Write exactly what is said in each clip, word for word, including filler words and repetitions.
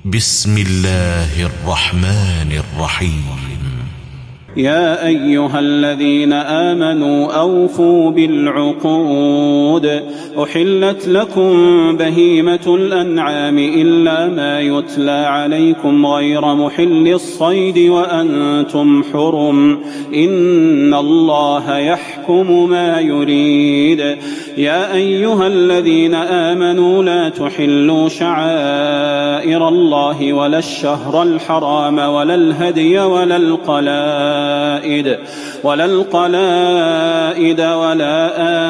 بسم الله الرحمن الرحيم. يا أيها الذين آمنوا أوفوا بالعقود. أحلت لكم بهيمة الأنعام إلا ما يتلى عليكم غير محل الصيد وأنتم حرم، إن الله يحكم ما يريد. يا أيها الذين آمنوا لا تحلوا شعائر الله ولا الشهر الحرام ولا الهدي ولا القلائد ولا القلائد ولا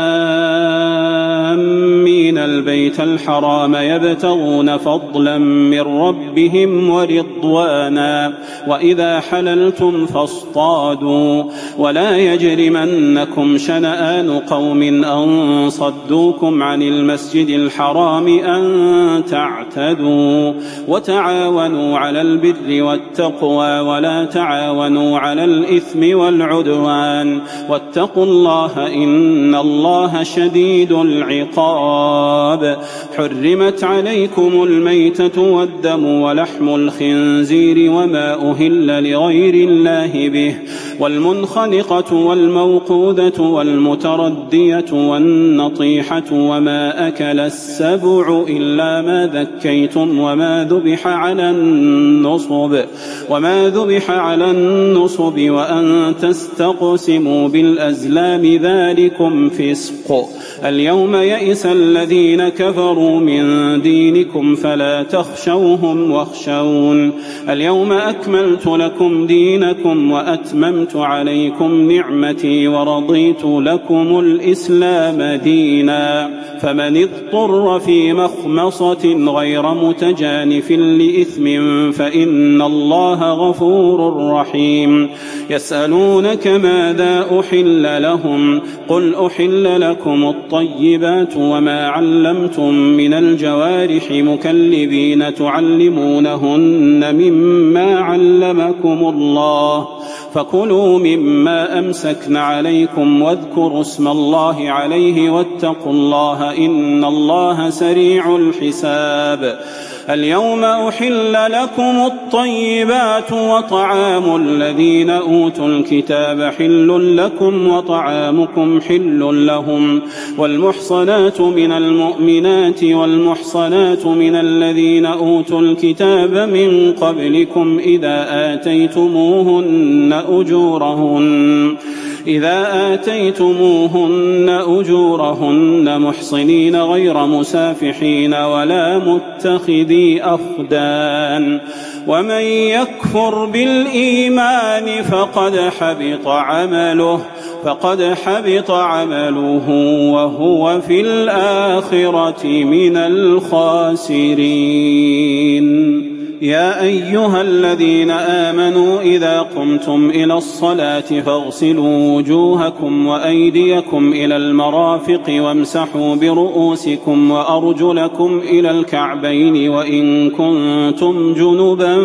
آمين البيت الحرام يبتغون فضلا من ربهم ورضوانا، وإذا حللتم فاصطادوا، ولا يجرمنكم شنآن قوم أن صدوكم عن المسجد الحرام أن تعتدوا، وتعاونوا على البر والتقوى ولا تعاونوا على الإثم والعدوان، واتقوا الله إن الله شديد العقاب. حرمت عليكم الميتة والدم ولحم الخنزير وما أهل لغير الله به، والمنخنقة والموقوذة والمتردية والنطيحة وما أكل السبع إلا ما ذكيتم وما ذبح على النصب وما ذبح على النصب وأن تستقسموا بالأزلام ذلكم فسق. اليوم يئس الذين كفروا من دينكم فلا تخشوهم واخشون. اليوم أكملت لكم دينكم وأتممت عليكم نعمتي ورضيت لكم الإسلام دينا. فمن اضطر في مخمصة غير متجانف لإثم فإن الله غفور رحيم. يسألونك ماذا أحل لهم؟ قل أحل لكم الطيبات وما علمتم من الجوارح مكلبين تعلمونهن مما علمكم الله، فكلوا مما أمسكن عليكم واذكروا اسم الله عليه واتقوا الله إن الله سريع الحساب. اليوم أحل لكم الطيبات وطعام الذين أوتوا الكتاب حل لكم وطعامكم حل لهم، والمحصنات من المؤمنات والمحصنات من الذين أوتوا الكتاب من قبلكم إذا آتيتموهن أجورهن إذا آتيتموهن أجورهن محصنين غير مسافحين ولا متخذي أخدان. ومن يكفر بالإيمان فقد حبط عمله فقد حبط عمله وهو في الآخرة من الخاسرين. يا أيها الذين آمنوا إذا قمتم إلى الصلاة فاغسلوا وجوهكم وأيديكم إلى المرافق وامسحوا برؤوسكم وأرجلكم إلى الكعبين، وإن كنتم جنبا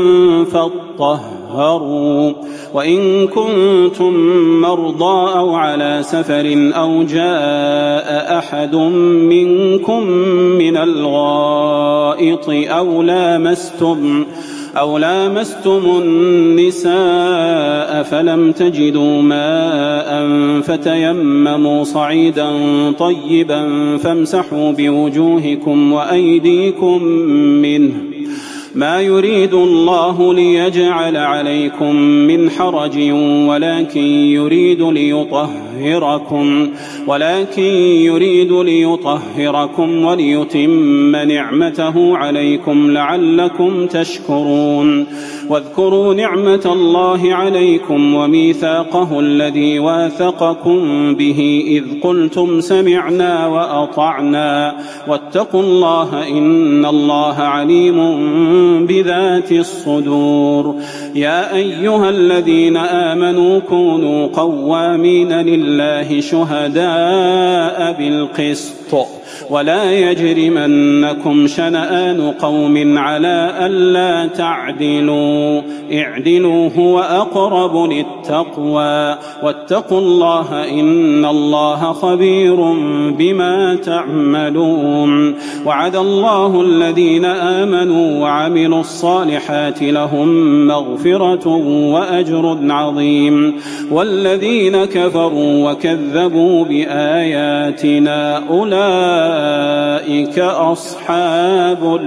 فاطهروا وإن كنتم مرضى أو على سفر أو جاء أحد منكم من الغائط أو لامستم أو لامستم النساء فلم تجدوا ماء فتيمموا صعيدا طيبا فامسحوا بوجوهكم وأيديكم منه، ما يريد الله ليجعل عليكم من حرج ولكن يريد ليطهركم ولكن يريد ليطهركم وليتم نعمته عليكم لعلكم تشكرون. واذكروا نعمة الله عليكم وميثاقه الذي واثقكم به إذ قلتم سمعنا وأطعنا، واتقوا الله إن الله عليم بذات الصدور. يا أيها الذين آمنوا كونوا قوامين لله شهداء بالقسط ولا يجرمنكم شنآن قوم على ألا تعدلوا اعدلوا هو أقرب للتقوى واتقوا الله إن الله خبير بما تعملون. وعد الله الذين آمنوا وعملوا الصالحات لهم مغفرة وأجر عظيم والذين كفروا وكذبوا بآياتنا أولئك أصحاب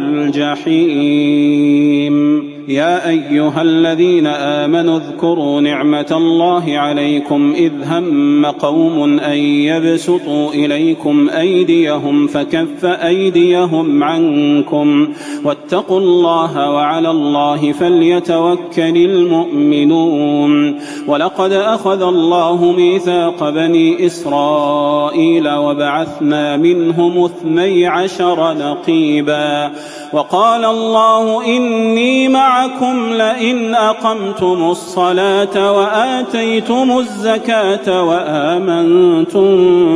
الجحيم. يا أيها الذين آمنوا اذكروا نعمة الله عليكم إذ هم قوم أن يبسطوا إليكم أيديهم فكف أيديهم عنكم واتقوا الله وعلى الله فليتوكل المؤمنون. ولقد أخذ الله ميثاق بني إسرائيل وبعثنا منهم اثني عشر نقيبا وقال الله إني معكم لئن أقمتم الصلاة وآتيتم الزكاة وآمنتم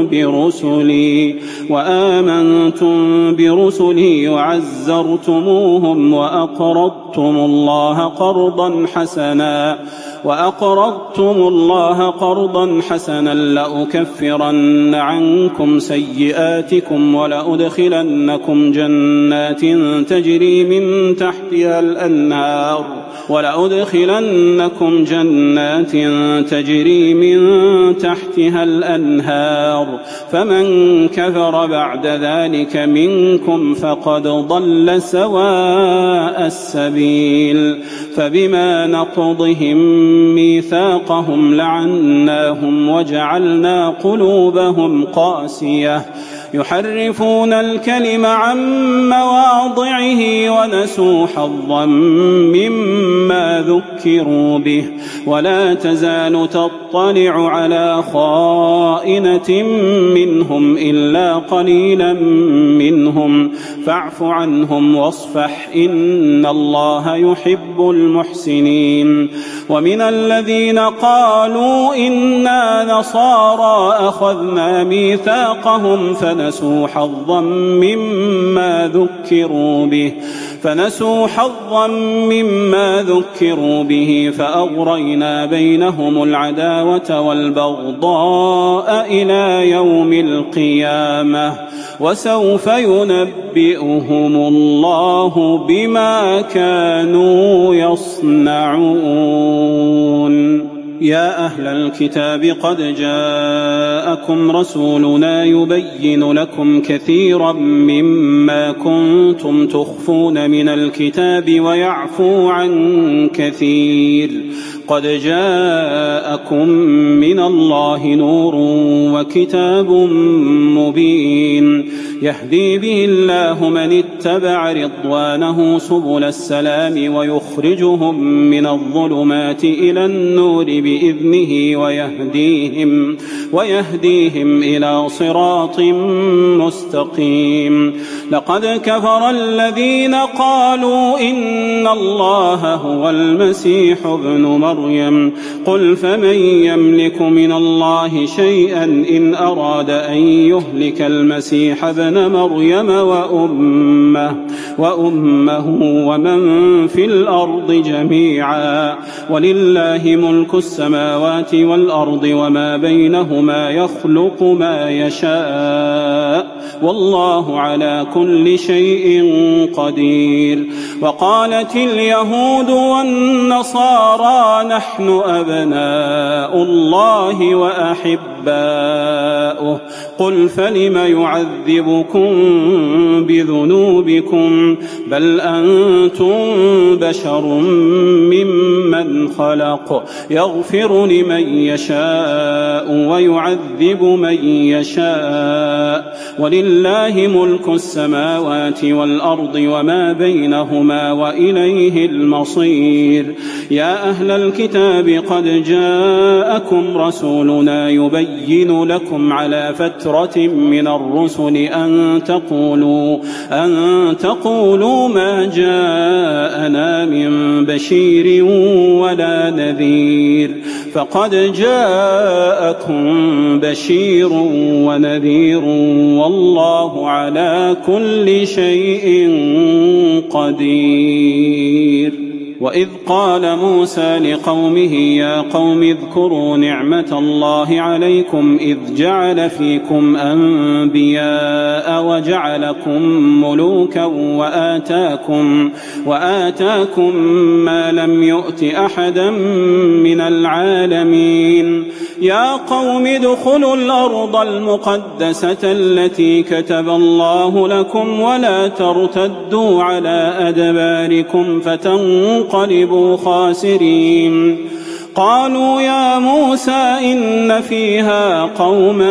برسلي وآمنتم برسلي وعزرتموهم وأقرضتم الله قرضا حسنا وأقرضتم الله قرضا حسنا لأكفرن عنكم سيئاتكم ولأدخلنكم جنات تجري من تحتها الأنهار ولأدخلنكم جنات تجري من تحتها الأنهار فمن كفر بعد ذلك منكم فقد ضل سواء السبيل. فبما نقضهم ميثاقهم لعناهم وجعلنا قلوبهم قاسية يحرفون الكلم عن مواضعه ونسوا حظا مما ذكروا به ولا تزال تطلع على خائنة منهم إلا قليلا منهم فاعف عنهم واصفح إن الله يحب المحسنين. ومن الذين قالوا إنا نصارى أخذنا ميثاقهم فنسوا حظا مما ذكروا به فنسوا حظا مما ذكروا به فأغرينا بينهم العداوة والبغضاء إلى يوم القيامة وسوف ينبئهم الله بما كانوا يصنعون. يا أهل الكتاب قد جاءكم رسولنا يبين لكم كثيرا مما كنتم تخفون من الكتاب ويعفو عن كثير. قد جاءكم من الله نور وكتاب مبين يهدي به الله من اتبع رضوانه سبل السلام ويخرجهم من الظلمات إلى النور بإذنه ويهديهم, ويهديهم إلى صراط مستقيم. لقد كفر الذين قالوا إن الله هو المسيح ابن مريم قل فمن يملك من الله شيئا إن أراد أن يهلك المسيح ابن مريم وأمه, وأمه ومن في الأرض جميعا ولله ملك السماوات والأرض وما بينهما يخلق ما يشاء والله على كل شيء قدير. وقالت اليهود والنصارى نحن أبناء الله وأحباؤه قل فلم يعذبكم بذنوبكم بل أنتم بشر ممن خلق يغفر لمن يشاء ويعذب من يشاء ولله ملك السماوات والأرض وما بينهما وإليه المصير. يا أهل الكتاب قد جاءكم رسولنا يبين لكم على فترة من الرسل أن تقولوا, أن تقولوا ما جاءنا من بشير ولا نذير فقد جاءكم بشير ونذير والله على كل شيء قدير. وإذ قال موسى لقومه يا قوم اذكروا نعمة الله عليكم إذ جعل فيكم أنبياء وجعلكم ملوكا وآتاكم, وآتاكم ما لم يؤت أحدا من العالمين. يا قوم ادخلوا الأرض المقدسة التي كتب الله لكم ولا ترتدوا على أدباركم فتنقلبوا خاسرين. قالوا يا موسى إن فيها قوما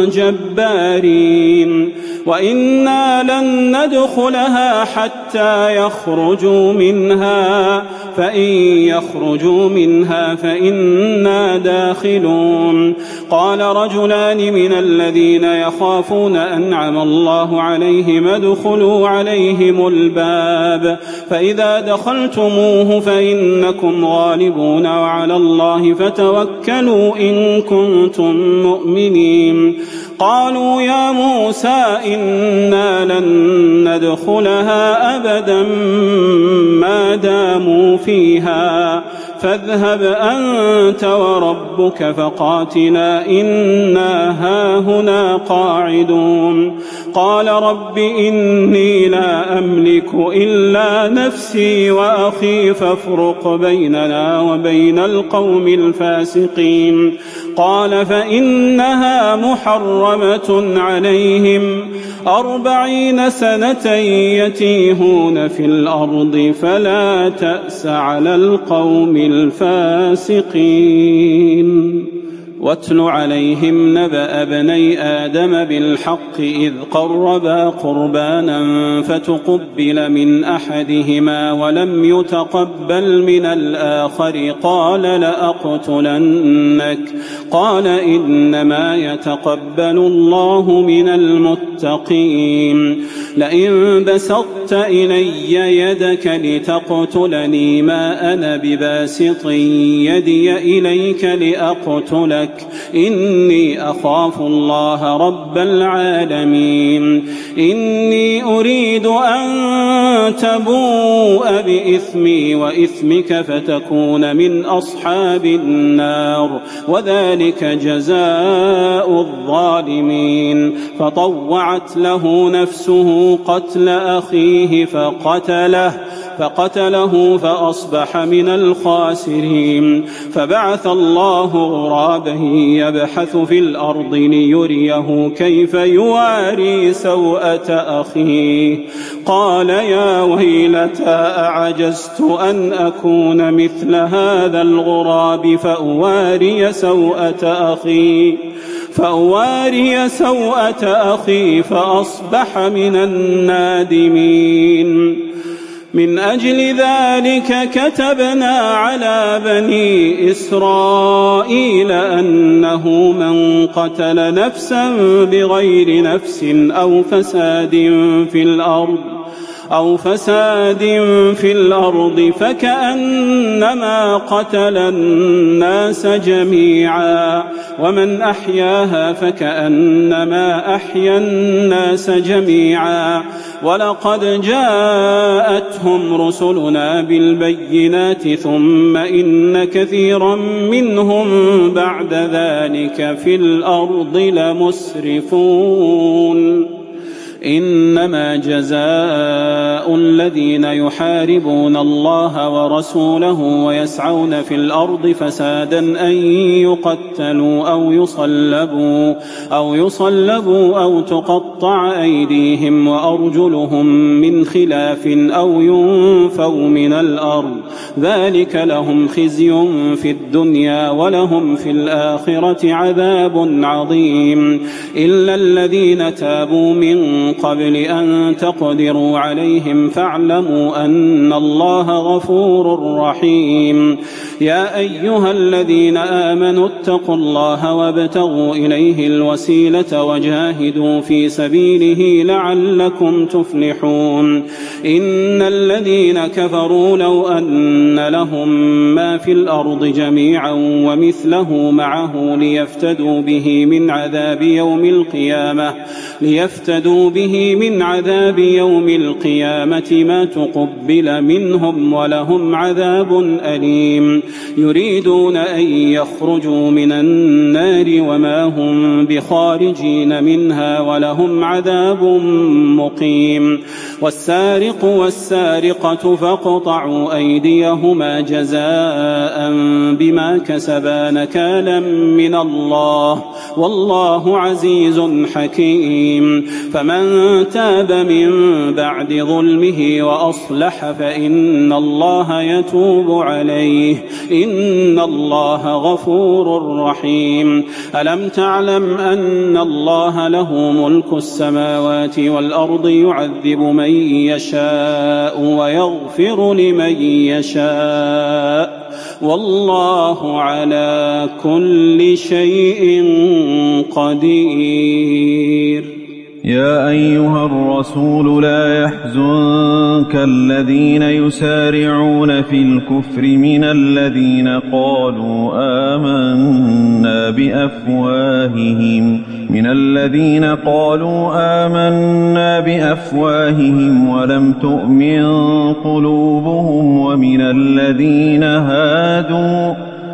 جبارين وإنا لن ندخلها حتى يخرجوا منها فإن يخرجوا منها فإنا داخلون. قال رجلان من الذين يخافون أنعم الله عليهم ادخلوا عليهم الباب فإذا دخلتموه فإنكم غالبون وعلى الله فتوكلوا إن كنتم مؤمنين. قالوا يا موسى إنا لن ندخلها أبدا ما داموا فيها فاذهب أنت وربك فقاتلا إنا هاهنا قاعدون. قال رب إني لا أملك إلا نفسي وأخي فافرق بيننا وبين القوم الفاسقين. قال فإنها محرمة عليهم أربعين سنة يتيهون في الأرض فلا تأس على القوم الفاسقين. واتل عليهم نبأ ابني آدم بالحق إذ قربا قربانا فتقبل من أحدهما ولم يتقبل من الآخر قال لأقتلنك قال إنما يتقبل الله من المتقين. لئن بسطت إلي يدك لتقتلني ما أنا بباسط يدي إليك لأقتلك إني أخاف الله رب العالمين. إني أريد أن تبوء بإثمي وإثمك فتكون من أصحاب النار وذلك جزاء الظالمين. فطوعت له نفسه قتل أخيه فقتله فقتله فأصبح من الخاسرين. فبعث الله غرابا يبحث في الأرض ليريه كيف يواري سوءة أخيه قال يا ويلتى أعجزت أن أكون مثل هذا الغراب فأواري سوءة أخي فأواري سوءة أخي فأصبح من النادمين. من أجل ذلك كتبنا على بني إسرائيل أنه من قتل نفسا بغير نفس أو فساد في الأرض أو فساد في الأرض فكأنما قتل الناس جميعا ومن أحياها فكأنما أحيا الناس جميعا. ولقد جاءتهم رسلنا بالبينات ثم إن كثيرا منهم بعد ذلك في الأرض لمسرفون. إنما جزاء الذين يحاربون الله ورسوله ويسعون في الأرض فسادا أن يقتلوا أو يصلبوا أو يصلبوا أو تقطع أيديهم وأرجلهم من خلاف أو ينفوا من الأرض ذلك لهم خزي في الدنيا ولهم في الآخرة عذاب عظيم. إلا الذين تابوا من قبل أن تقدروا عليهم فاعلموا أن الله غفور رحيم. يا أيها الذين آمنوا اتقوا الله وابتغوا إليه الوسيلة وجاهدوا في سبيله لعلكم تفلحون إن الذين كفروا لو أن لهم ما في الأرض جميعا ومثله معه ليفتدوا به من عذاب يوم القيامة ليفتدوا به من عذاب يوم القيامة ما تقبل منهم ولهم عذاب أليم يريدون أن يخرجوا من النار وما هم بخارجين منها ولهم عذاب مقيم والسارق والسارقة فاقطعوا أيديهما جزاء بما كسبا نكالا من الله والله عزيز حكيم فمن تاب من بعد ظلمه وأصلح فإن الله يتوب عليه إن الله غفور رحيم ألم تعلم أن الله له ملك السماوات والأرض يعذب من يشاء ويغفر لمن يشاء والله على كل شيء قدير يا أيها الرسول لا يحزنك الذين يسارعون في الكفر من الذين قالوا آمنا بأفواههم من الذين قالوا آمنا بأفواههم ولم تؤمن قلوبهم ومن الذين هادوا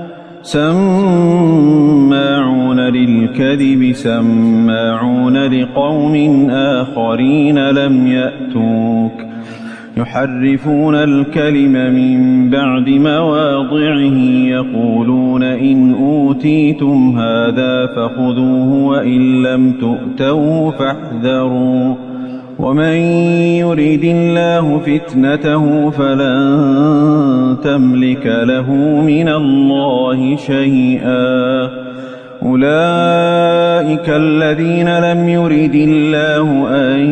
سماعون للكذب سماعون لقوم آخرين لم يأتوك يحرفون الكلم من بعد مواضعه يقولون إن أوتيتم هذا فخذوه وإن لم تؤتوه فاحذروا ومن يريد الله فتنته فلن تملك له من الله شيئا أولئك الذين لم يرد الله أن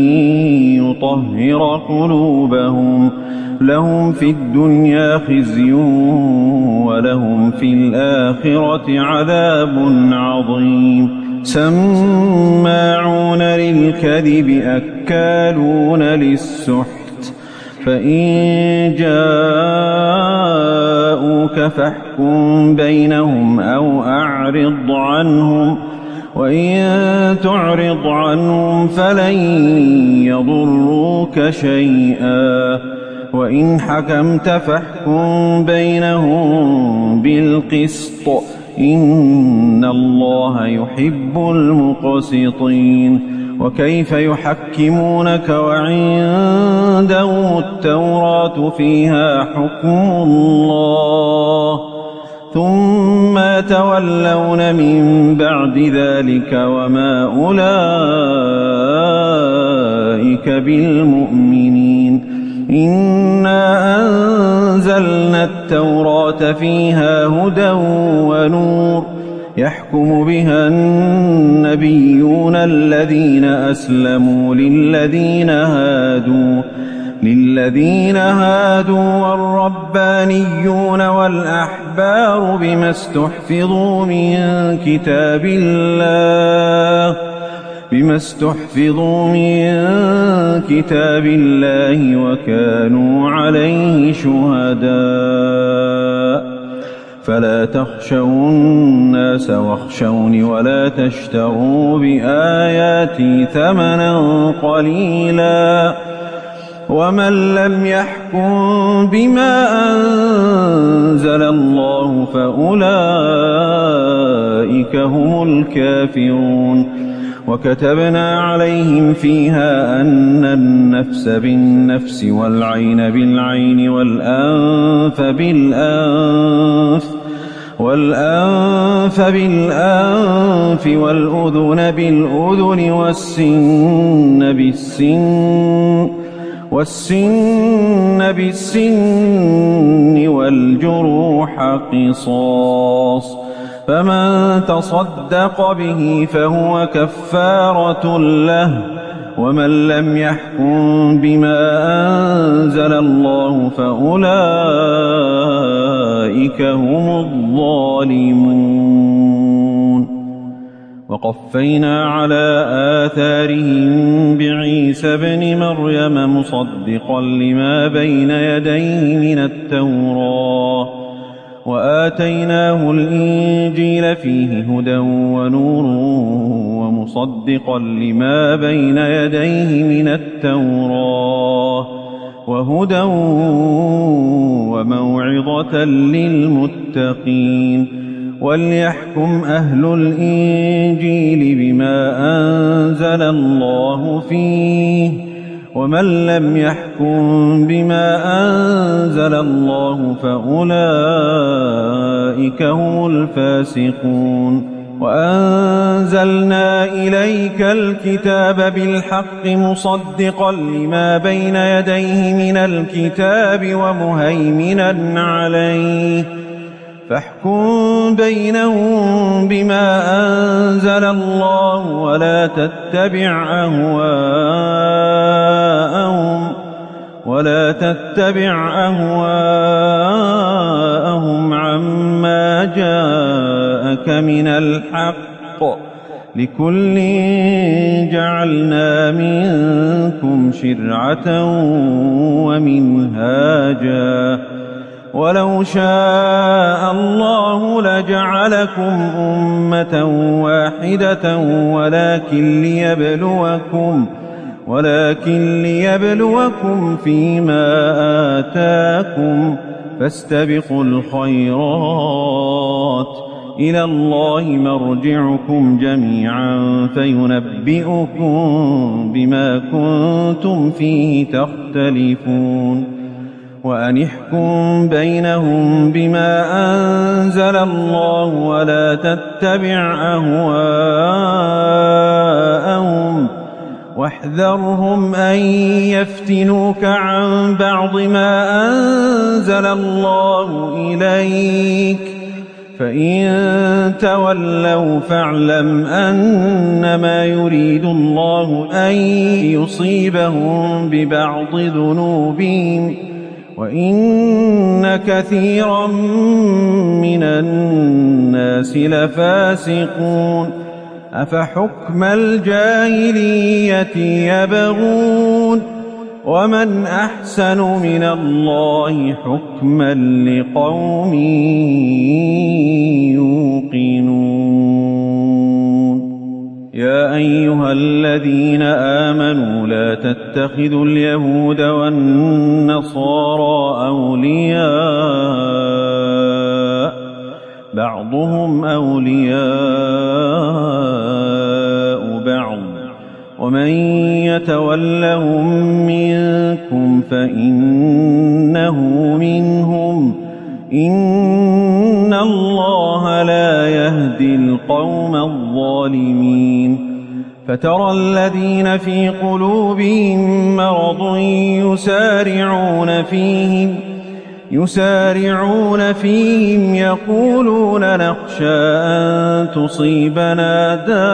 يطهر قلوبهم لهم في الدنيا خزي ولهم في الآخرة عذاب عظيم سماعون للكذب أكالون للسحت فإن جاءوك فاحكم بينهم أو أعرض عنهم وإن تعرض عنهم فلن يضروك شيئا وإن حكمت فاحكم بينهم بالقسط إن الله يحب المقسطين وكيف يحكمونك وعنده التوراة فيها حكم الله ثم يتولون من بعد ذلك وما أولئك بالمؤمنين إنا أنزلنا التوراة فيها هدى ونور يحكم بها النبيون الذين أسلموا للذين هادوا للذين هادوا والربانيون والأحبار بما استحفظوا من كتاب الله بما استحفظوا من كتاب الله وكانوا عليه شهداء فلا تخشوا الناس واخشوني ولا تشتروا بآياتي ثمنا قليلا ومن لم يحكم بما أنزل الله فأولئك هم الكافرون وكتبنا عليهم فيها أن النفس بالنفس والعين بالعين والأنف بالأنف والأنف بالأنف والأذن بالأذن والسن بالسن والسن بالسن والجروح قصاص فمن تصدق به فهو كفارة له ومن لم يحكم بما أنزل الله فأولئك أولئك هم الظالمون. وقفينا على آثارهم بعيسى ابن مريم مصدقا لما بين يديه من التوراة وآتيناه الإنجيل فيه هدى ونور ومصدقا لما بين يديه من التوراة وهدى وموعظة للمتقين. وليحكم أهل الإنجيل بما أنزل الله فيه ومن لم يحكم بما أنزل الله فأولئك هم الفاسقون. وأنزلنا إليك الكتاب بالحق مصدقا لما بين يديه من الكتاب ومهيمنا عليه فاحكم بينهم بما أنزل الله ولا تتبع أهواءهم ولا تتبع أهواءهم عما جاءك من الحق لكل جعلنا منكم شرعة ومنهاجا ولو شاء الله لجعلكم أمة واحدة ولكن ليبلوكم ولكن ليبلوكم فيما آتاكم فاستبقوا الخيرات إلى الله مرجعكم جميعا فينبئكم بما كنتم فيه تختلفون. وأن احكم بينهم بما أنزل الله ولا تتبع أهواءهم واحذرهم أن يفتنوك عن بعض ما أنزل الله إليك فإن تولوا فاعلم أنما يريد الله أن يصيبهم ببعض ذنوبهم وإن كثيرا من الناس لفاسقون. أفحكم الجاهلية يبغون ومن أحسن من الله حكما لقوم يوقنون. يا أيها الذين آمنوا لا تتخذوا اليهود والنصارى أولياء بعضهم أولياء بعض ومن يتولهم منكم فإنه منهم إن الله لا يهدي القوم الظالمين. فترى الذين في قلوبهم مرض يسارعون فيهم يسارعون فيهم يقولون نخشى أن تصيبنا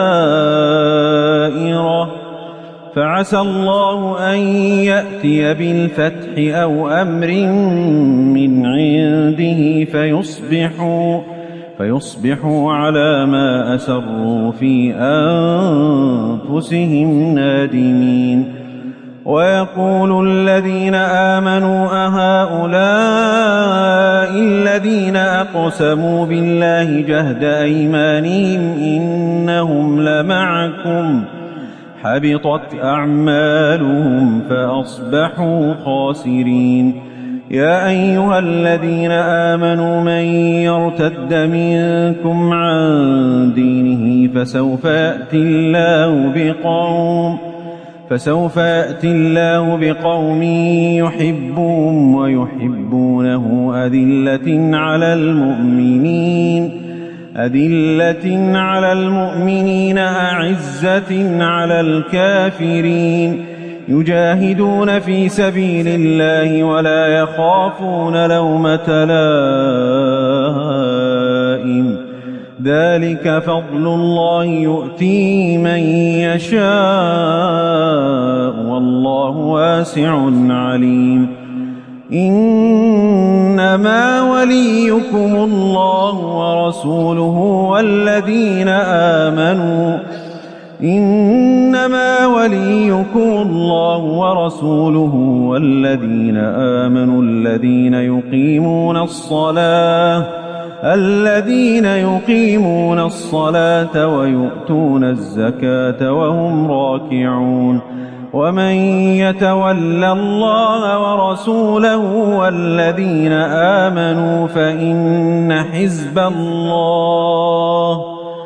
دائرة فعسى الله أن يأتي بالفتح أو أمر من عنده فيصبحوا فيصبحوا على ما أسروا في أنفسهم نادمين. ويقول الذين آمنوا أهؤلاء الذين أقسموا بالله جهد أيمانهم إنهم لمعكم حبطت أعمالهم فأصبحوا خاسرين. يا أيها الذين آمنوا من يرتد منكم عن دينه فسوف يأتي الله بقوم فسوف يأتي الله بقوم يحبهم ويحبونه أذلة على المؤمنين أذلة على المؤمنين أعزة على الكافرين يجاهدون في سبيل الله ولا يخافون لومة لائم ذلك فضل الله يؤتيه من يشاء والله واسع عليم. إنا إنما وليكم الله ورسوله والذين آمنوا إنما وليكم الله ورسوله والذين آمنوا الذين يقيمون الصلاة الذين يقيمون الصلاة ويؤتون الزكاة وهم راكعون ومن يتول الله ورسوله والذين آمنوا فإن حزب الله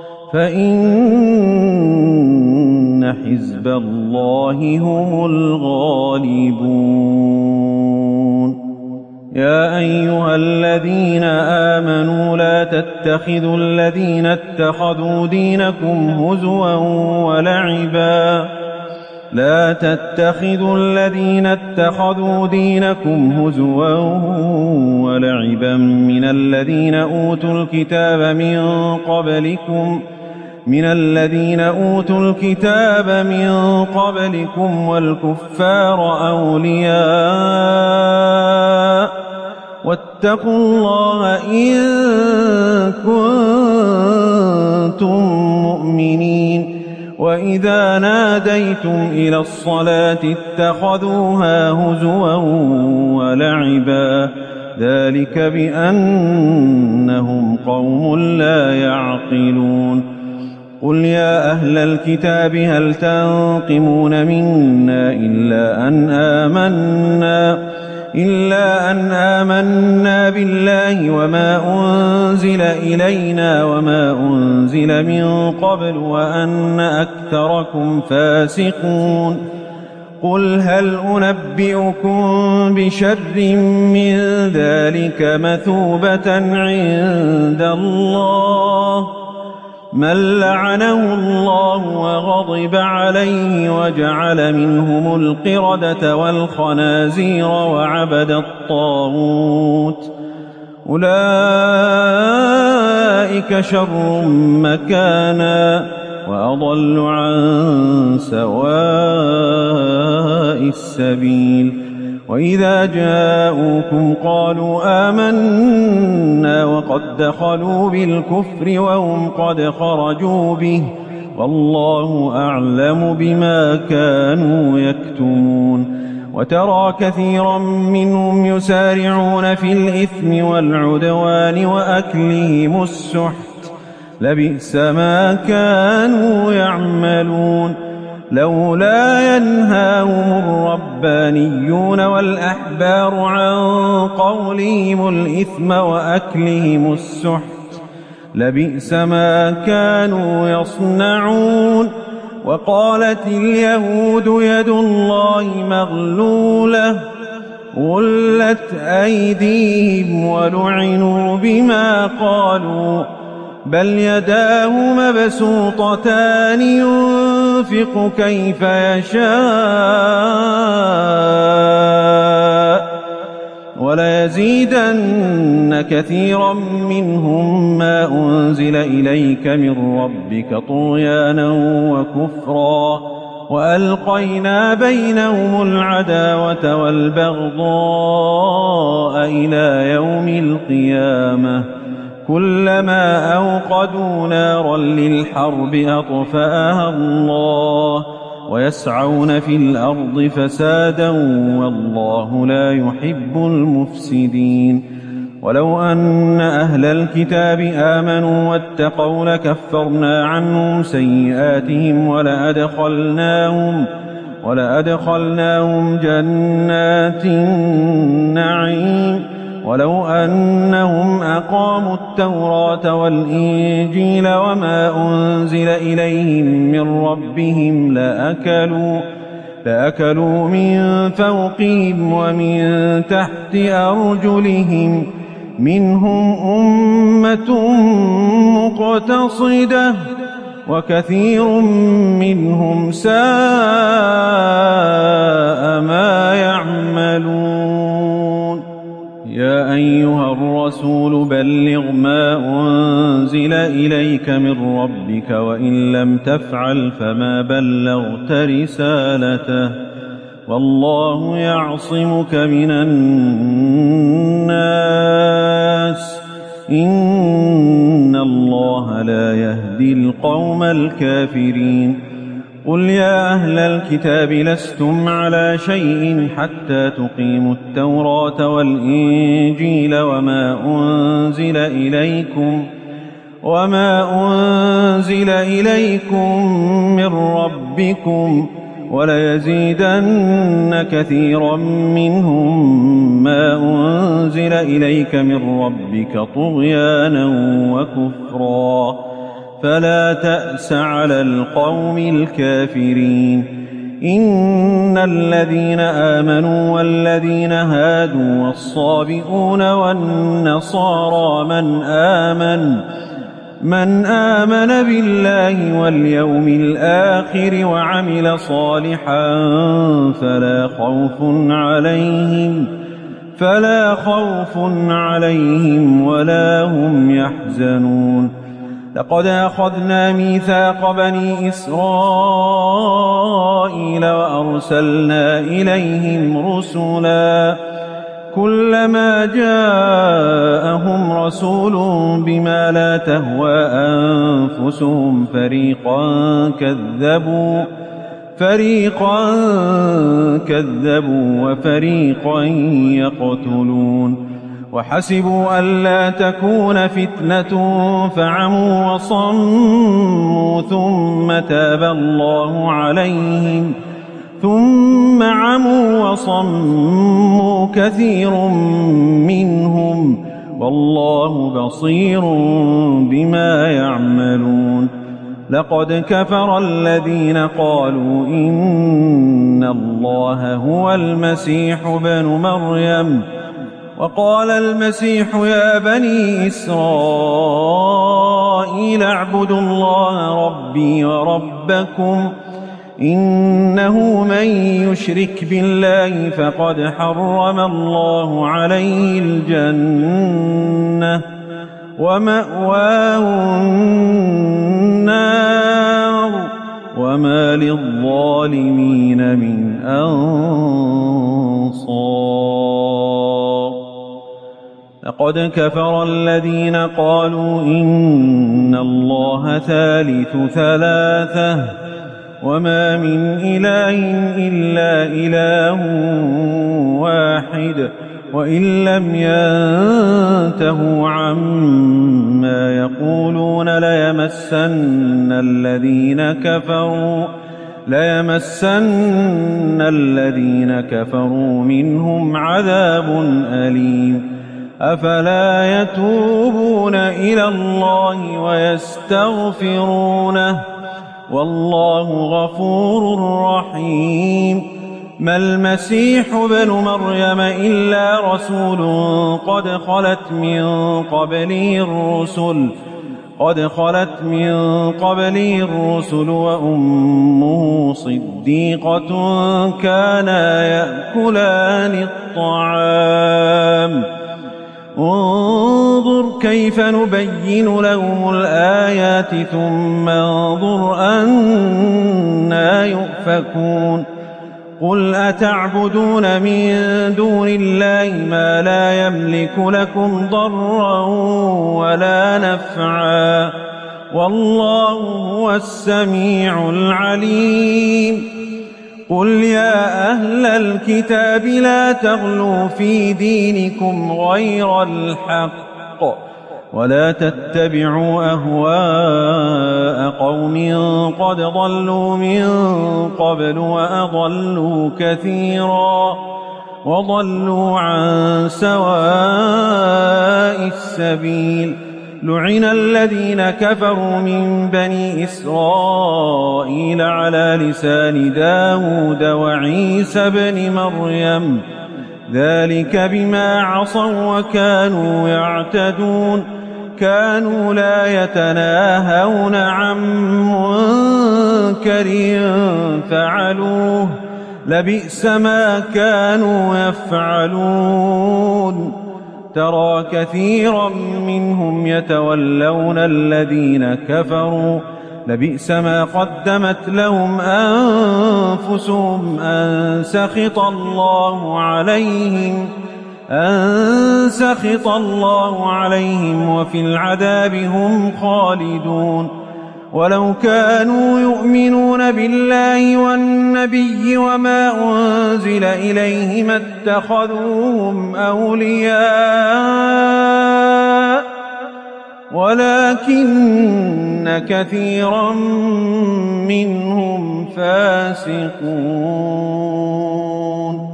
فإن حزب الله هم الغالبون. يا أيها الذين آمنوا لا تتخذوا الذين اتخذوا دينكم هزوا ولعبا لا تتخذوا الذين اتخذوا دينكم هزوا ولعبا من الذين أوتوا الكتاب من قبلكم من الذين أوتوا الكتاب من قبلكم والكفار أولياء واتقوا الله إن كنتم مؤمنين. وإذا ناديتم إلى الصلاة اتخذوها هزوا ولعبا ذلك بأنهم قوم لا يعقلون. قل يا أهل الكتاب هل تنقمون منا إلا أن آمنا إلا أن آمنا بالله وما أنزل إلينا وما أنزل من قبل وأن أكثركم فاسقون. قل هل أنبئكم بشر من ذلك مثوبة عند الله من لعنه الله وغضب عليه وجعل منهم القردة والخنازير وعبد الطاغوت أولئك شر مكانا وأضل عن سواء السبيل. وإذا جاءوكم قالوا آمنا وقد دخلوا بالكفر وهم قد خرجوا به والله أعلم بما كانوا يكتمون. وترى كثيرا منهم يسارعون في الإثم والعدوان وأكلهم السحت لبئس ما كانوا يعملون. لولا ينهاهم الربانيون والأحبار عن قولهم الإثم وأكلهم السحت لبئس ما كانوا يصنعون. وقالت اليهود يد الله مغلولة غلت أيديهم ولعنوا بما قالوا بل يداه مبسوطتان ينفق كيف يشاء وليزيدن كثيرا منهم ما أنزل إليك من ربك طغيانا وكفرا وألقينا بينهم العداوة والبغضاء إلى يوم القيامة كلما أوقدوا نارا للحرب أطفأها الله ويسعون في الأرض فسادا والله لا يحب المفسدين. ولو أن أهل الكتاب آمنوا واتقوا لكفرنا عنهم سيئاتهم ولأدخلناهم ولأدخلناهم جنات النعيم ولو أنهم أقاموا التوراة والإنجيل وما أنزل إليهم من ربهم لأكلوا لأكلوا من فوقهم ومن تحت أرجلهم منهم أمة مقتصدة وكثير منهم ساء ما يعملون. يا أيها الرسول بلغ ما أنزل إليك من ربك وإن لم تفعل فما بلغت رسالته والله يعصمك من الناس إن الله لا يهدي القوم الكافرين. قل يا أهل الكتاب لستم على شيء حتى تقيموا التوراة والإنجيل وما أنزل إليكم وما أنزل إليكم من ربكم وليزيدن كثيرا منهم ما أنزل إليك من ربك طغيانا وكفرا فلا تأس على القوم الكافرين. إن الذين آمنوا والذين هادوا والصابئون والنصارى من آمن من آمن بالله واليوم الآخر وعمل صالحا فلا خوف عليهم فلا خوف عليهم ولا هم يحزنون. لقد أخذنا ميثاق بني إسرائيل وأرسلنا إليهم رسلا كلما جاءهم رسول بما لا تهوى أنفسهم فريقا كذبوا فريقا كذبوا وفريقا يقتلون. وحسبوا ألا تكون فتنة فعموا وصموا ثم تاب الله عليهم ثم عموا وصموا كثير منهم والله بصير بما يعملون. لقد كفر الذين قالوا إن الله هو المسيح ابن مريم وقال المسيح يا بني إسرائيل اعبدوا الله ربي وربكم إنه من يشرك بالله فقد حرم الله عليه الجنة ومأواه النار وما للظالمين من أنصار. لقد كفر الذين قالوا إن الله ثالث ثلاثة وما من إله إلا إله واحد وإن لم ينتهوا عما يقولون ليمسن الذين كفروا ليمسن الذين كفروا منهم عذاب أليم. أفلا يتوبون إلى الله ويستغفرونه والله غفور رحيم. ما المسيح ابن مريم إلا رسول قد خلت من قبله الرسل قد خلت من قبله الرسل وأمه صديقة كانا يأكلان الطعام انظر كيف نبين لهم الآيات ثم انظر أنى يؤفكون. قل أتعبدون من دون الله ما لا يملك لكم ضرا ولا نفعا والله هو السميع العليم. قل يا أهل الكتاب لا تغلوا في دينكم غير الحق ولا تتبعوا أهواء قوم قد ضلوا من قبل وأضلوا كثيرا وضلوا عن سواء السبيل. لعن الذين كفروا من بني إسرائيل على لسان داود وعيسى بن مريم ذلك بما عصوا وكانوا يعتدون. كانوا لا يتناهون عن منكر فعلوه لبئس ما كانوا يفعلون. ترى كثيرا منهم يتولون الذين كفروا لبئس ما قدمت لهم أنفسهم أن سخط الله عليهم أن سخط الله عليهم وفي العذاب هم خالدون. ولو كانوا يؤمنون بالله والنبي وما أنزل إليه ما اتخذوهم أولياء ولكن كثيرا منهم فاسقون.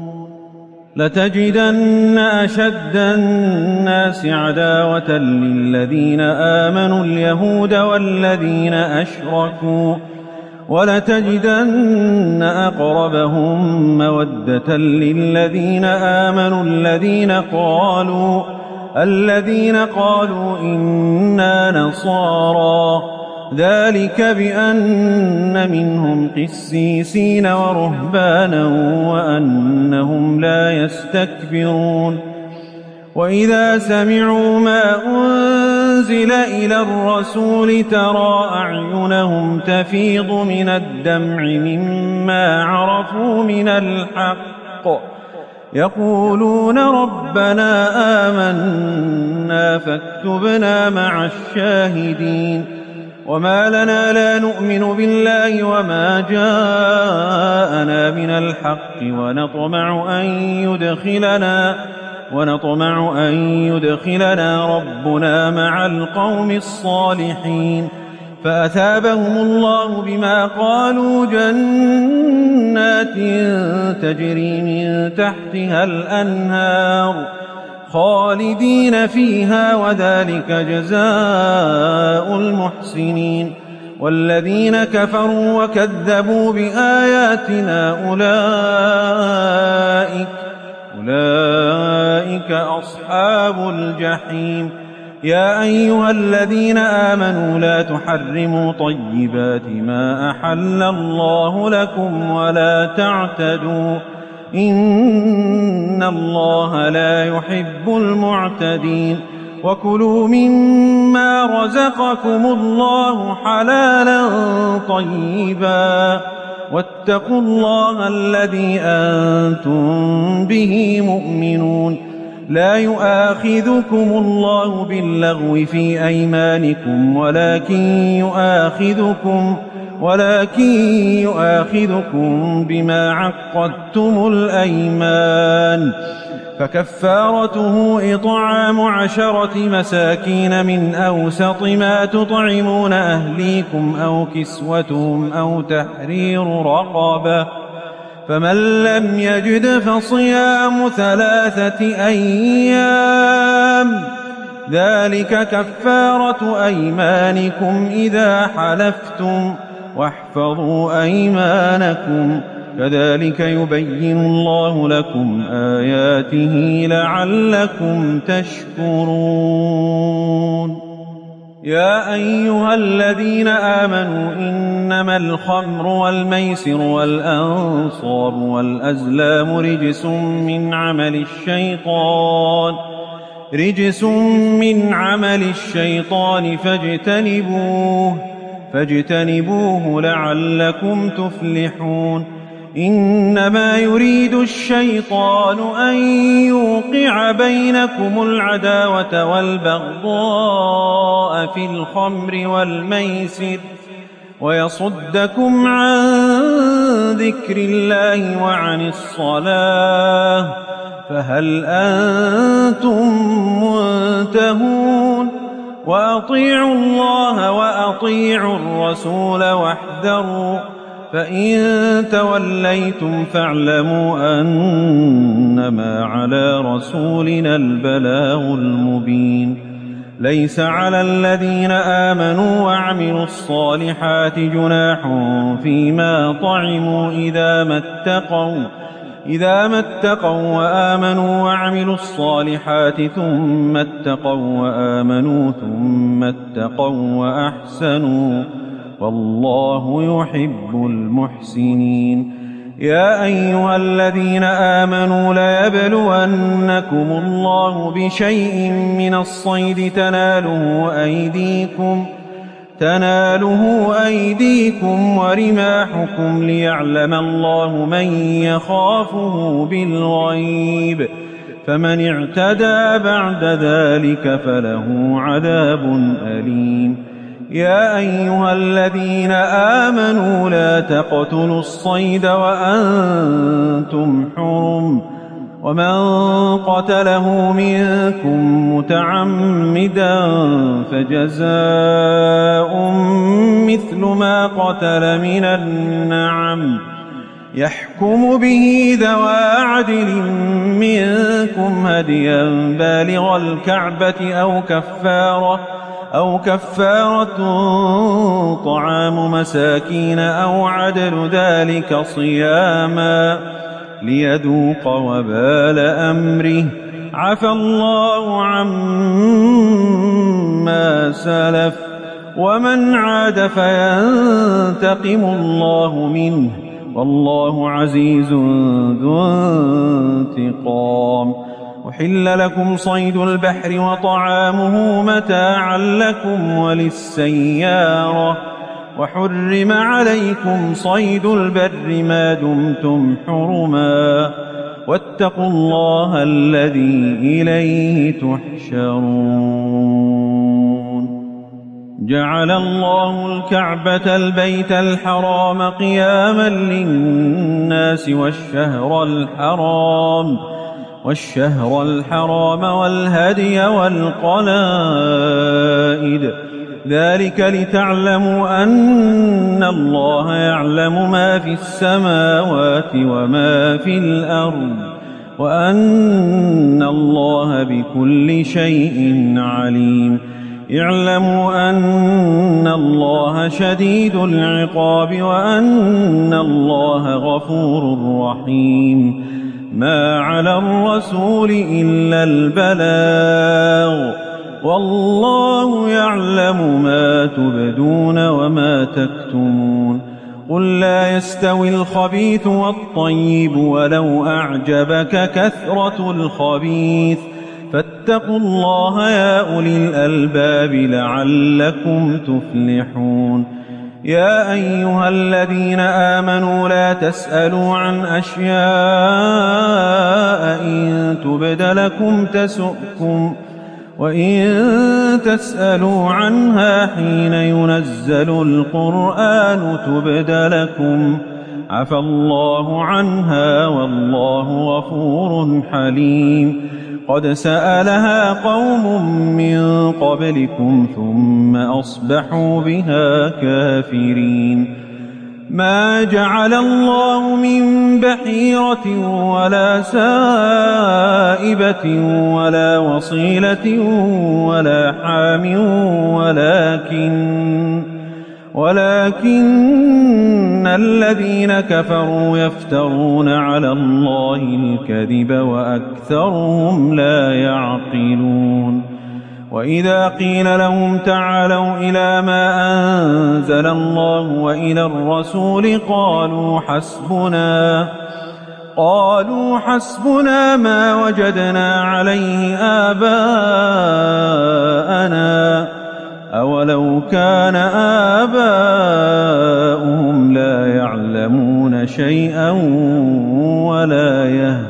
لتجدن أشد الناس عداوة للذين آمنوا اليهود والذين أشركوا ولتجدن أقربهم مودة للذين آمنوا الذين قالوا الذين قالوا إنا نصارى ذلك بأن منهم قسيسين ورهبانا وأنهم لا يستكبرون. وإذا سمعوا ما أنزل إلى الرسول ترى أعينهم تفيض من الدمع مما عرفوا من الحق يقولون ربنا آمنا فاكتبنا مع الشاهدين. وما لنا لا نؤمن بالله وما جاءنا من الحق ونطمع أن يدخلنا ونطمع أن يدخلنا ربنا مع القوم الصالحين. فأثابهم الله بما قالوا جنات تجري من تحتها الأنهار خالدين فيها وذلك جزاء المحسنين. والذين كفروا وكذبوا بآياتنا أولئك أولئك أصحاب الجحيم. يا أيها الذين آمنوا لا تحرموا طيبات ما أحل الله لكم ولا تعتدوا إن الله لا يحب المعتدين. وكلوا مما رزقكم الله حلالا طيبا واتقوا الله الذي أنتم به مؤمنون. لا يؤاخذكم الله باللغو في أيمانكم ولكن يؤاخذكم ولكن يؤاخذكم بما عقدتم الأيمان. فكفارته إطعام عشرة مساكين من أوسط ما تطعمون أهليكم أو كسوتهم أو تحرير رقبة. فمن لم يجد فصيام ثلاثة أيام ذلك كفارة أيمانكم إذا حلفتم واحفظوا أيمانكم كذلك يبين الله لكم آياته لعلكم تشكرون. يا أيها الذين آمنوا إنما الخمر والميسر والأنصاب والأزلام رجس من عمل الشيطان رجس من عمل الشيطان فاجتنبوه فاجتنبوه لعلكم تفلحون. إنما يريد الشيطان أن يوقع بينكم العداوة والبغضاء في الخمر والميسر ويصدكم عن ذكر الله وعن الصلاة فهل أنتم منتهون. وأطيعوا الله وأطيعوا الرسول واحذروا فإن توليتم فاعلموا أنما على رسولنا البلاغ المبين. ليس على الذين آمنوا وعملوا الصالحات جناح فيما طعموا إذا ما اتقوا إذا ما اتقوا وآمنوا وعملوا الصالحات ثم اتقوا وآمنوا ثم اتقوا وأحسنوا والله يحب المحسنين. يا أيها الذين آمنوا ليبلونكم الله بشيء من الصيد تناله أيديكم تناله أيديكم ورماحكم ليعلم الله من يخافه بالغيب فمن اعتدى بعد ذلك فله عذاب أليم. يا أيها الذين آمنوا لا تقتلوا الصيد وأنتم حرم، ومن قتله منكم متعمدا فجزاء مثل ما قتل من النعم يحكم به ذوى عدل منكم هديا بالغ الكعبة أو كفارة أو كفارة طعام مساكين أو عدل ذلك صياما ليذوق وبال أمره، عفى الله عما سلف ومن عاد فينتقم الله منه، والله عزيز ذو انتقام. أحل لكم صيد البحر وطعامه متاعا لكم وللسيارة، وحرم عليكم صيد البر ما دمتم حرما، واتقوا الله الذي إليه تحشرون. جعل الله الكعبة البيت الحرام قياما للناس والشهر الحرام والشهر الحرام والهدي والقلائد، ذلك لتعلموا أن الله يعلم ما في السماوات وما في الأرض، وأن الله بكل شيء عليم. اعلموا أن الله شديد العقاب وأن الله غفور رحيم. ما على الرسول إلا البلاغ، والله يعلم ما تبدون وما تكتمون. قل لا يستوي الخبيث والطيب ولو أعجبك كثرة الخبيث، فاتقوا الله يا أولي الألباب لعلكم تفلحون. يا أيها الذين آمنوا لا تسألوا عن أشياء إن تبد لكم تسؤكم، وإن تسألوا عنها حين ينزل القرآن تبد لكم، عفى الله عنها والله غفور حليم. قد سألها قوم من قبلكم ثم أصبحوا بها كافرين. ما جعل الله من بحيرة ولا سائبة ولا وصيلة ولا حام ولكن ولكن الذين كفروا يفترون على الله الكذب وأكثرهم لا يعقلون. وإذا قيل لهم تعالوا إلى ما أنزل الله وإلى الرسول قالوا حسبنا قالوا حسبنا ما وجدنا عليه آباءنا أولو كان آباؤهم لا يعلمون شيئا ولا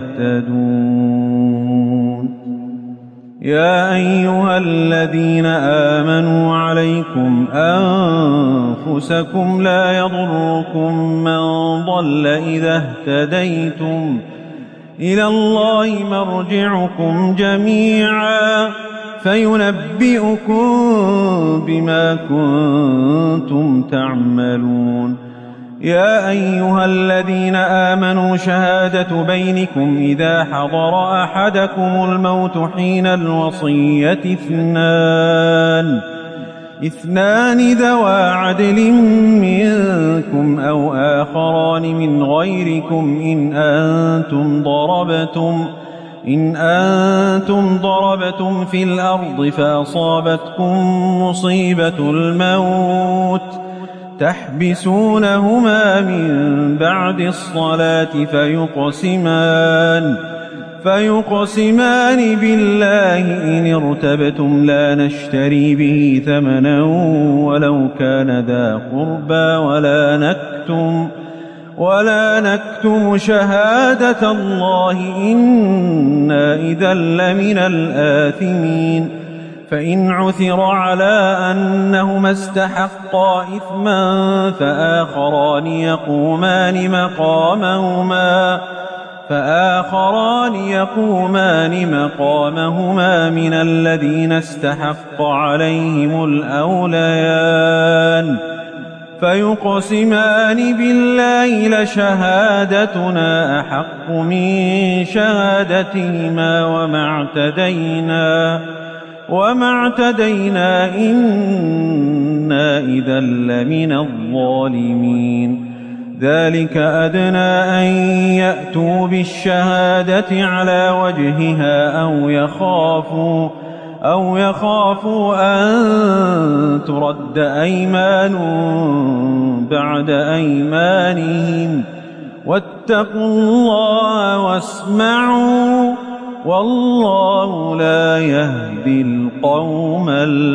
يهتدون. يا أيها الذين آمنوا عليكم أنفسكم لا يضركم من ضل إذا اهتديتم، إلى الله مرجعكم جميعا فينبئكم بما كنتم تعملون. يا أيها الذين آمنوا شهادة بينكم إذا حضر أحدكم الموت حين الوصية اثنان اثنان ذوى عدل منكم أو آخران من غيركم إن أنتم ضربتم إن أنتم ضربتم في الأرض فأصابتكم مصيبة الموت تحبسونهما من بعد الصلاة فيقسمان فيقسمان بالله إن ارتبتم لا نشتري به ثمنا ولو كان ذا قربى ولا نكتم ولا نكتم شهادة الله إنا إذا لمن الآثمين. فإن عثر على أنهما استحقا إثما فآخران يقومان مقامهما فآخران يقومان مقامهما من الذين استحق عليهم الأوليان فيقسمان بالله لشهادتنا أحق من شهادتهما وما اعتدينا وما اعتدينا إنا إذا لمن الظالمين. ذلك أدنى أن يأتوا بالشهادة على وجهها أو يخافوا أو يخافوا أن ترد أيمان بعد أيمانهم واتقوا الله واسمعوا والله لا يهدي القوم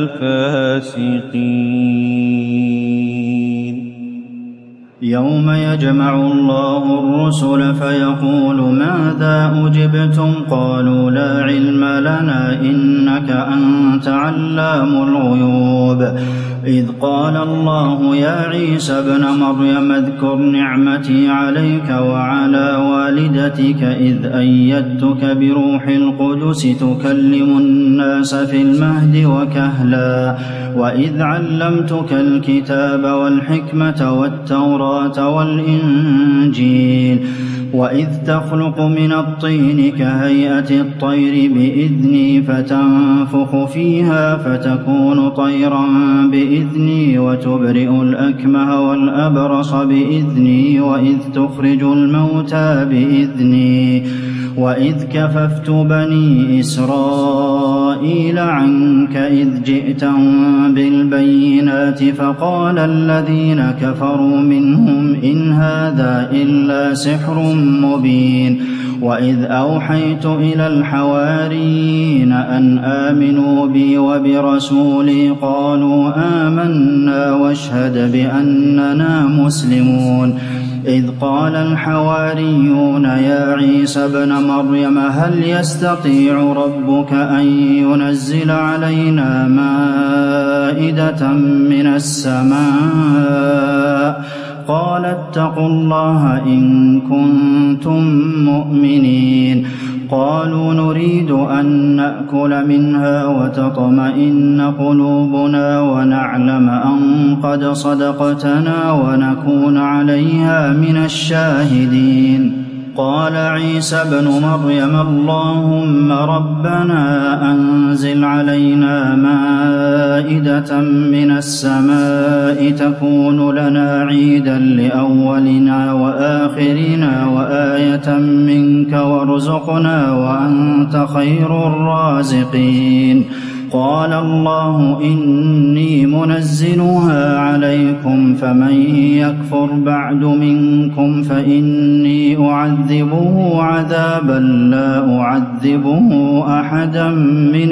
الفاسقين. يوم يجمع الله الرسل فيقول ماذا أجبتم قالوا لا علم لنا إنك أنت علام الغيوب. إذ قال الله يا عيسى ابن مريم اذكر نعمتي عليك وعلى والدتك إذ أيدتك بروح القدس تكلم الناس في المهد وكهلا وإذ علمتك الكتاب والحكمة والتوراة والإنجيل وإذ تخلق من الطين كهيئة الطير بإذني فتنفخ فيها فتكون طيرا بإذني وتبرئ الأكمه والأبرص بإذني وإذ تخرج الموتى بإذني وإذ كففت بني إسرائيل عنك إذ جئتهم بالبينات فقال الذين كفروا منهم إن هذا إلا سحر مبين. وإذ أوحيت إلى الحواريين أن آمنوا بي وبرسولي قالوا آمنا واشهد بأننا مسلمون. إذ قال الحواريون يا عيسى ابن مريم هل يستطيع ربك أن ينزل علينا مائدة من السماء قال اتقوا الله إن كنتم مؤمنين. قالوا نريد أن نأكل منها وتطمئن قلوبنا ونعلم أن قد صدقتنا ونكون عليها من الشاهدين. قال عيسى ابن مريم اللهم ربنا أنزل علينا مائدة من السماء تكون لنا عيدا لأولنا وآخرنا وآية منك وارزقنا وأنت خير الرازقين. قال الله إني منزلها عليكم فمن يكفر بعد منكم فإني أعذبه عذابا لا أعذبه أحدا من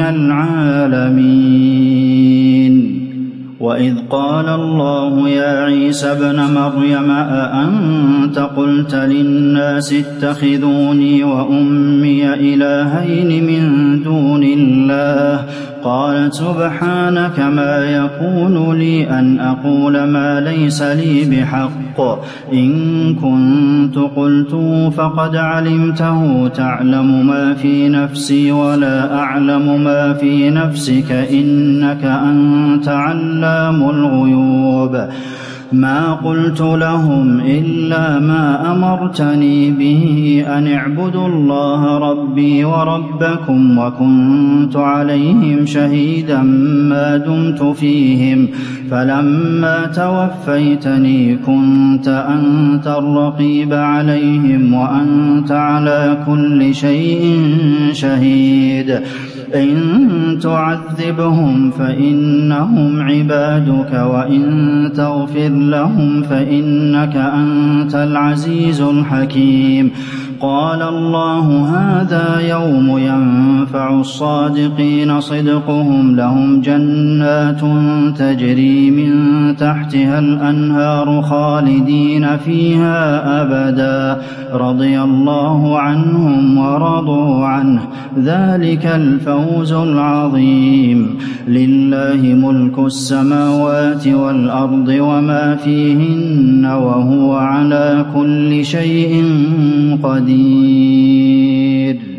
العالمين. وإذ قال الله يا عيسى ابن مريم أأنت قلت للناس اتخذوني وأمي إلهين من دون الله قال سبحانك ما يكون لي أن أقول ما ليس لي بحق إن كنت قلته فقد علمته تعلم ما في نفسي ولا أعلم ما في نفسك إنك أنت علام الغيوب. ما قلت لهم إلا ما أمرتني به أن اعبدوا الله ربي وربكم وكنت عليهم شهيدا ما دمت فيهم فلما توفيتني كنت أنت الرقيب عليهم وأنت على كل شيء شهيد. إن تعذبهم فإنهم عبادك وإن تغفر لهم فإنك أنت العزيز الحكيم. قال الله هذا يوم ينفع الصادقين صدقهم لهم جنات تجري من تحتها الأنهار خالدين فيها أبدا رضي الله عنهم ورضوا عنه ذلك الفوز العظيم لله ملك السماوات والأرض وما فيهن وهو على كل شيء قدير.